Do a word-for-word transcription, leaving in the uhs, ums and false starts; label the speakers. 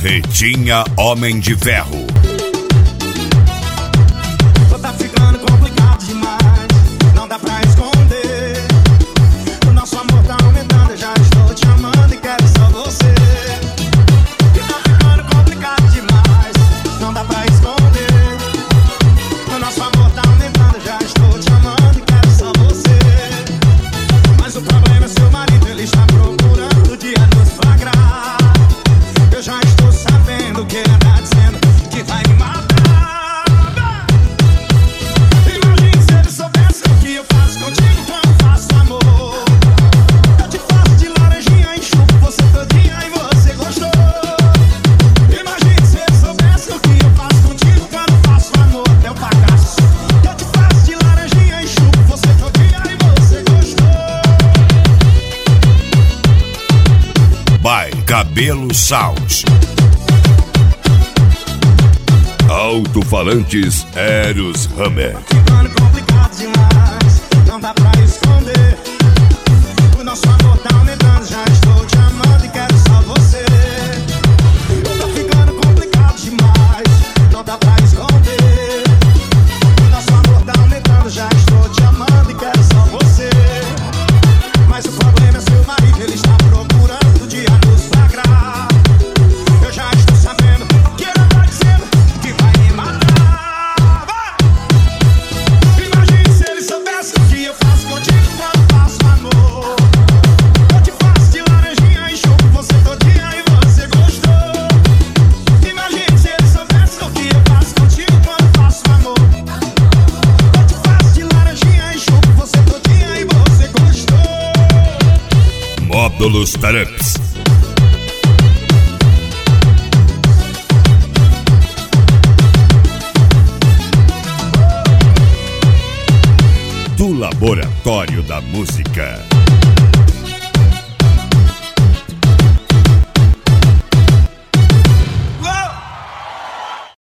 Speaker 1: Pretinha Homem de Ferro.
Speaker 2: Tá ficando complicado demais, não dá pra esconder. O nosso amor tá aumentando, eu já estou te amando e quero só você. E tá ficando complicado demais, não dá pra esconder. O nosso amor tá aumentando, eu já estou te amando e quero só você. Mas o problema é seu marido, ele está procurando o dia nos flagrar. Eu já estou sabendo que ele tá dizendo que vai me matar. Imagine se ele soubesse o que eu faço contigo quando faço amor. Eu te faço de laranjinha, enxugo você todinha e você gostou. Imagine se ele soubesse o que eu faço contigo quando faço amor. Teu fracasso. Eu te faço de laranjinha, enxugo você todinha e você gostou.
Speaker 1: By Cabelo Sound. Alto-falantes Eros Hammer.
Speaker 2: Ficando complicado demais, não dá pra esconder. O nosso amor tá aumentando, já estou te amando e quero só você. Tá ficando complicado demais, não dá pra esconder. O nosso amor tá aumentando, já estou te amando e quero só você. Mas o problema é seu marido, ele está procurando o dia nos flagrar. Eu já estou sabendo que ele tá dizendo que vai me matar. Imagine se ele soubesse o que eu faço contigo quando faço amor. Eu te faço de laranjinha, enxugo você todinha e você gostou. Imagine se ele soubesse o que eu faço contigo quando faço amor. Eu te faço de laranjinha, enxugo você todinha e você gostou.
Speaker 1: Módulos Taramps. Do Laboratório da Música.